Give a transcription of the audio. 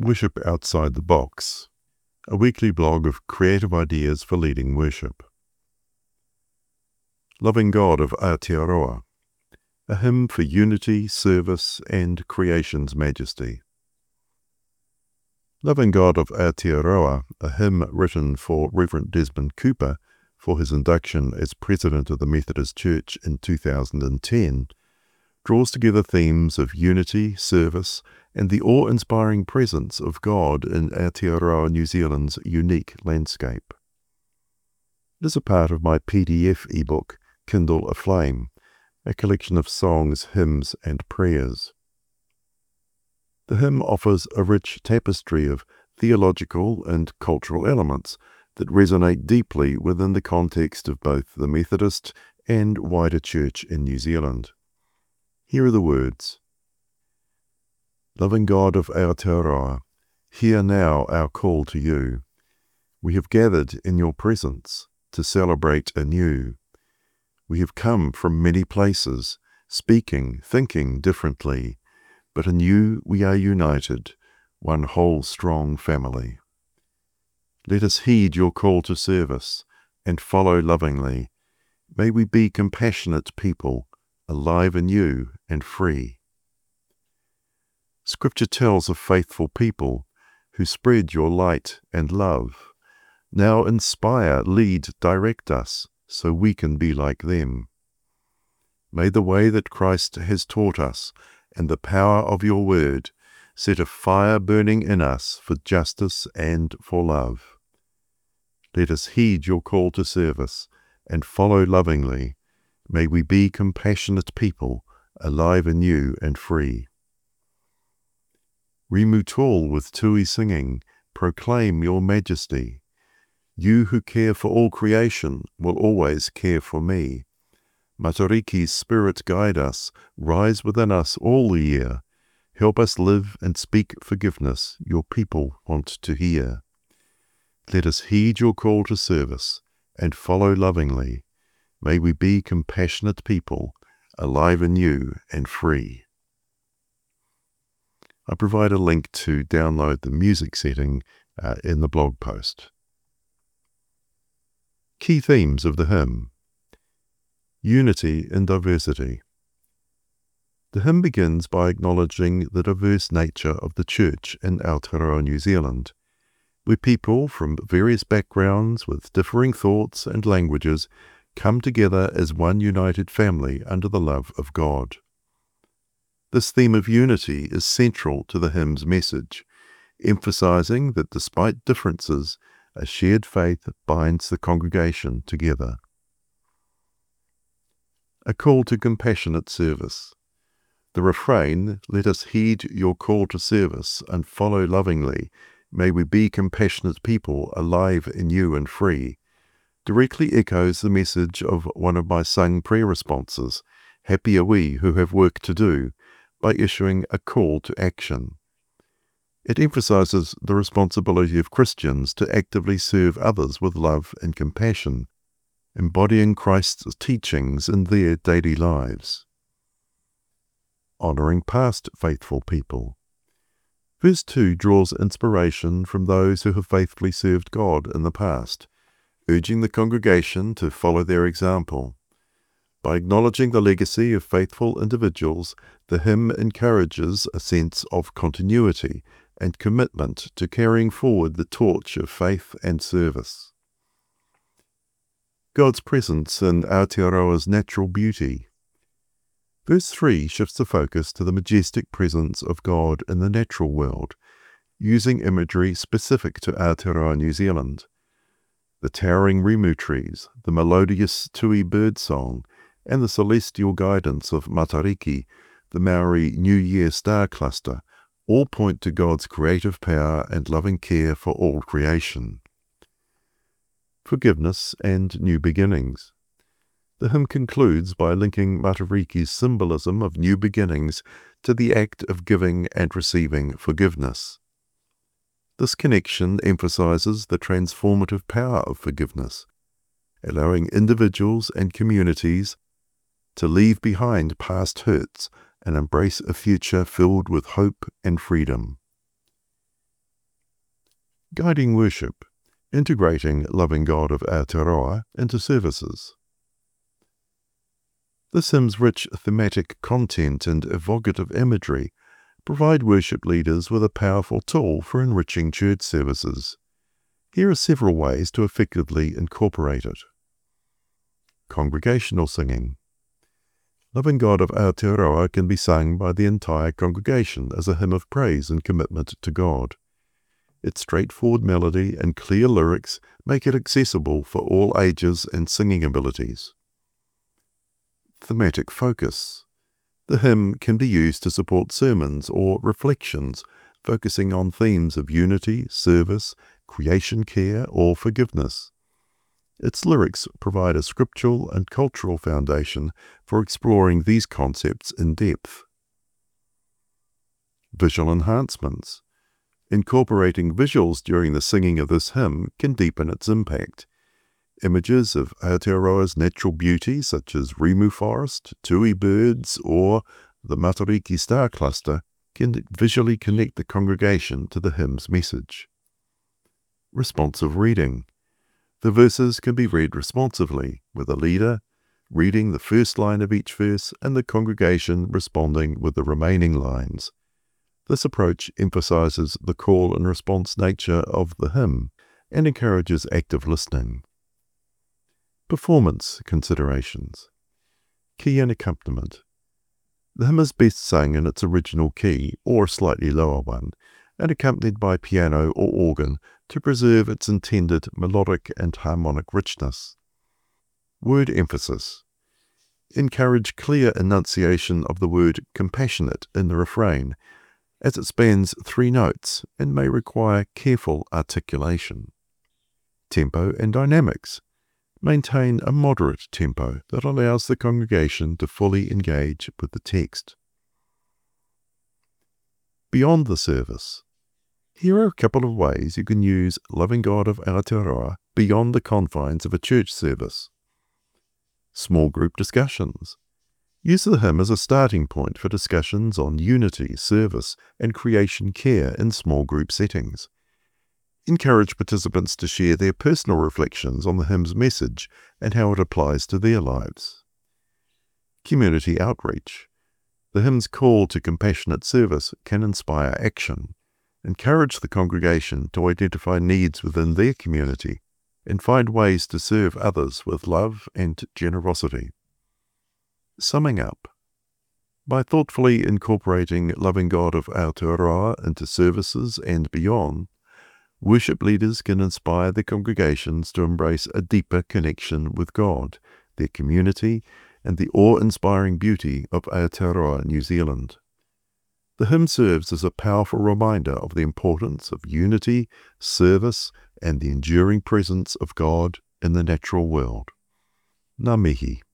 Worship Outside the Box, a weekly blog of creative ideas for leading worship. Loving God of Aotearoa, a hymn for unity, service, and creation's majesty. Loving God of Aotearoa, a hymn written for Reverend Desmond Cooper for his induction as President of the Methodist Church in 2010, draws together themes of unity, service, and the awe-inspiring presence of God in Aotearoa, New Zealand's unique landscape. It is a part of my PDF ebook, Kindle Aflame, a collection of songs, hymns, and prayers. The hymn offers a rich tapestry of theological and cultural elements that resonate deeply within the context of both the Methodist and wider church in New Zealand. Here are the words. Loving God of Aotearoa, hear now our call to you. We have gathered in your presence to celebrate anew. We have come from many places, speaking, thinking differently, but in you we are united, one whole strong family. Let us heed your call to service and follow lovingly. May we be compassionate people, alive in you and free. Scripture tells of faithful people who spread your light and love. Now inspire, lead, direct us so we can be like them. May the way that Christ has taught us and the power of your word set a fire burning in us for justice and for love. Let us heed your call to service and follow lovingly. May we be compassionate people, alive in you and free. Rimu tall with tui singing, proclaim your majesty. You who care for all creation will always care for me. Matariki's spirit guide us, rise within us all the year. Help us live and speak forgiveness your people want to hear. Let us heed your call to service and follow lovingly. May we be compassionate people, alive in you and free. I provide a link to download the music setting in the blog post. Key themes of the hymn. Unity in diversity. The hymn begins by acknowledging the diverse nature of the church in Aotearoa, New Zealand, where people from various backgrounds with differing thoughts and languages come together as one united family under the love of God. This theme of unity is central to the hymn's message, emphasizing that despite differences, a shared faith binds the congregation together. A call to compassionate service. The refrain, let us heed your call to service and follow lovingly, may we be compassionate people, alive in you and free, directly echoes the message of one of my sung prayer responses, Happy are we who have work to do, by issuing a call to action. It emphasizes the responsibility of Christians to actively serve others with love and compassion, embodying Christ's teachings in their daily lives. Honoring past faithful people. Verse 2 draws inspiration from those who have faithfully served God in the past, urging the congregation to follow their example. By acknowledging the legacy of faithful individuals, the hymn encourages a sense of continuity and commitment to carrying forward the torch of faith and service. God's presence in Aotearoa's natural beauty. Verse 3 shifts the focus to the majestic presence of God in the natural world, using imagery specific to Aotearoa, New Zealand. The towering rimu trees, the melodious tui bird song, and the celestial guidance of Matariki, the Maori New Year star cluster, all point to God's creative power and loving care for all creation. Forgiveness and new beginnings. The hymn concludes by linking Matariki's symbolism of new beginnings to the act of giving and receiving forgiveness. This connection emphasizes the transformative power of forgiveness, allowing individuals and communities to leave behind past hurts and embrace a future filled with hope and freedom. Guiding worship, integrating loving God of Aotearoa into services. This hymn's rich thematic content and evocative imagery provide worship leaders with a powerful tool for enriching church services. Here are several ways to effectively incorporate it. Congregational singing. Loving God of Aotearoa can be sung by the entire congregation as a hymn of praise and commitment to God. Its straightforward melody and clear lyrics make it accessible for all ages and singing abilities. Thematic focus. The hymn can be used to support sermons or reflections focusing on themes of unity, service, creation care, or forgiveness. Its lyrics provide a scriptural and cultural foundation for exploring these concepts in depth. Visual enhancements. Incorporating visuals during the singing of this hymn can deepen its impact. Images of Aotearoa's natural beauty, such as Rimu Forest, tui birds, or the Matariki star cluster, can visually connect the congregation to the hymn's message. Responsive reading. The verses can be read responsively, with a leader reading the first line of each verse and the congregation responding with the remaining lines. This approach emphasizes the call and response nature of the hymn and encourages active listening. Performance considerations. Key and accompaniment. The hymn is best sung in its original key or a slightly lower one, and accompanied by piano or organ to preserve its intended melodic and harmonic richness. Word emphasis. Encourage clear enunciation of the word compassionate in the refrain, as it spans 3 notes and may require careful articulation. Tempo and dynamics. Maintain a moderate tempo that allows the congregation to fully engage with the text. Beyond the service. Here are a couple of ways you can use Loving God of Aotearoa beyond the confines of a church service. Small group discussions. Use the hymn as a starting point for discussions on unity, service, and creation care in small group settings. Encourage participants to share their personal reflections on the hymn's message and how it applies to their lives. Community outreach. The hymn's call to compassionate service can inspire action. Encourage the congregation to identify needs within their community and find ways to serve others with love and generosity. Summing up. By thoughtfully incorporating Loving God of Aotearoa into services and beyond, worship leaders can inspire their congregations to embrace a deeper connection with God, their community, and the awe-inspiring beauty of Aotearoa, New Zealand. The hymn serves as a powerful reminder of the importance of unity, service, and the enduring presence of God in the natural world. Ngā mihi.